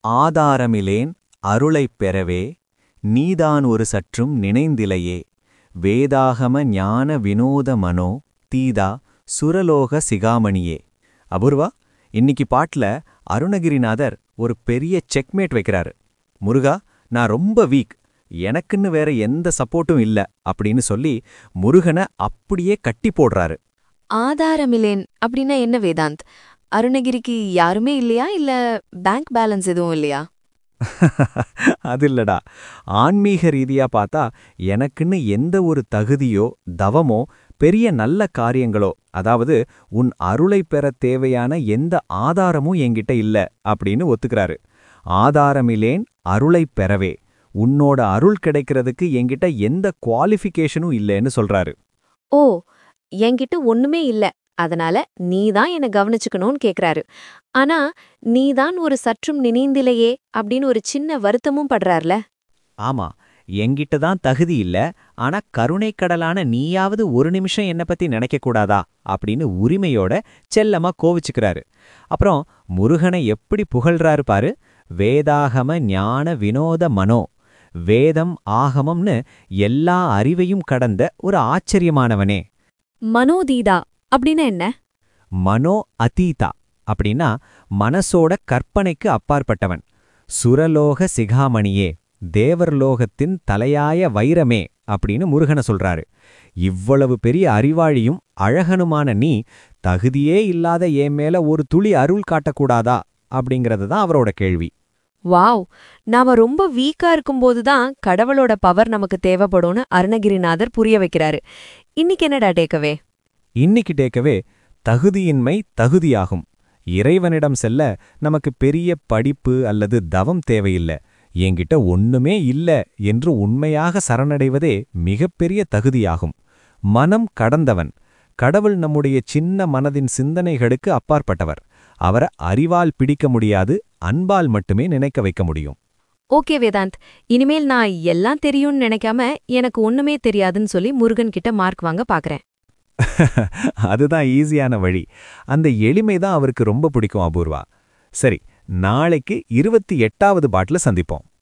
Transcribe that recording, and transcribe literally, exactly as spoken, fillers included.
ஆதாரமிலேன் அருளைப் பெறவே நீதான் ஒரு சற்றும் நினைந்திலையே வேதாகம ஞான வினோத மனோ தீதா சுரலோக சிகாமணியே. அபூர்வா, இன்னிக்கு பாட்டுல அருணகிரிநாதர் ஒரு பெரிய செக்மேட் வைக்கிறாரு. முருகா, நான் ரொம்ப வீக், எனக்குன்னு வேற எந்த சப்போர்ட்டும் இல்ல அப்படின்னு சொல்லி முருகனை அப்படியே கட்டி போடுறாரு. ஆதாரமில்லேன் அப்படின்னா என்ன வேதாந்த்? அருணகிரிக்கு யாருமே இல்லையா, இல்ல பேங்க் பேலன்ஸ் எதுவும் இல்லையா? அது இல்லடா. ஆன்மீக ரீதியா பார்த்தா எனக்குன்னு எந்த ஒரு தகுதியோ தவமோ பெரிய நல்ல காரியங்களோ, அதாவது உன் அருளை பெறத் தேவையான எந்த ஆதாரமும் என்கிட்ட இல்ல அப்படின்னு ஒத்துக்கிறாரு. ஆதாரமிலேன் அருளைப் பெறவே, உன்னோட அருள் கிடைக்கிறதுக்கு என்கிட்ட எந்த குவாலிஃபிகேஷனும் இல்லைன்னு சொல்றாரு. ஓ, என்கிட்ட ஒண்ணுமே இல்ல, அதனால நீதான் என்ன கவனிச்சுக்கணும்னு கேக்குறாரு. ஆனா நீதான் ஒரு சற்றும் நினைந்திலையே அப்படின்னு ஒரு சின்ன வருத்தமும் படுறார்ல. ஆமா, என்கிட்ட தான் தகுதி இல்ல, ஆனா கருணைக் கடலான நீயாவது ஒரு நிமிஷம் என்ன பத்தி நினைக்க கூடாதா அப்படின்னு உரிமையோட செல்லமா கோவிச்சுக்கிறாரு. அப்புறம் முருகனை எப்படி புகழ்றாரு பாரு. வேதாகம ஞான வினோத மனோ, வேதம் ஆகமம்னு எல்லா அறிவையும் கடந்த ஒரு ஆச்சரியமானவனே. மனோதீதா அப்படின்னா என்ன? மனோ அதீதா அப்படின்னா மனசோட கற்பனைக்கு அப்பாற்பட்டவன். சுரலோக சிகாமணியே, தேவர்லோகத்தின் தலையாய வைரமே அப்படின்னு முருகனை சொல்றாரு. இவ்வளவு பெரிய அறிவாளியும் அழகனுமான நீ தகுதியே இல்லாத என் மேல ஒரு துளி அருள் காட்டக்கூடாதா அப்படிங்கிறது தான் அவரோட கேள்வி. வாவ், நாம ரொம்ப வீக்கா இருக்கும்போது தான் கடவுளோட பவர் நமக்கு தேவைப்படும்னு அருணகிரிநாதர் புரிய வைக்கிறாரு. இன்னைக்கு என்னடா டேக்கவே? இன்னிக்கு டேக்கவே, தகுதியின்மை தகுதியாகும். இறைவனிடம் செல்ல நமக்கு பெரிய படிப்பு அல்லது தவம் தேவையில்லை. என்கிட்ட ஒண்ணுமே இல்ல என்று உண்மையாக சரணடைவதே மிகப்பெரிய தகுதியாகும். மனம் கடந்தவன். கடவுள் நம்முடைய சின்ன மனதின் சிந்தனைகளுக்கு அப்பாற்பட்டவர். அவரை அறிவால் பிடிக்க முடியாது, அன்பால் மட்டுமே நினைக்க வைக்க முடியும். ஓகே வேதாந்த், இனிமேல் நான் எல்லாம் தெரியும்னு நினைக்காம எனக்கு ஒண்ணுமே தெரியாதுன்னு சொல்லி முருகன் கிட்ட மார்க் வாங்க பாக்குறேன். அதுதான் ஈஸியான வழி. அந்த எளிமை தான் அவருக்கு ரொம்ப பிடிக்கும். அபூர்வா. சரி, நாளைக்கு இருபத்தி எட்டாவது பாட்டுல சந்திப்போம்.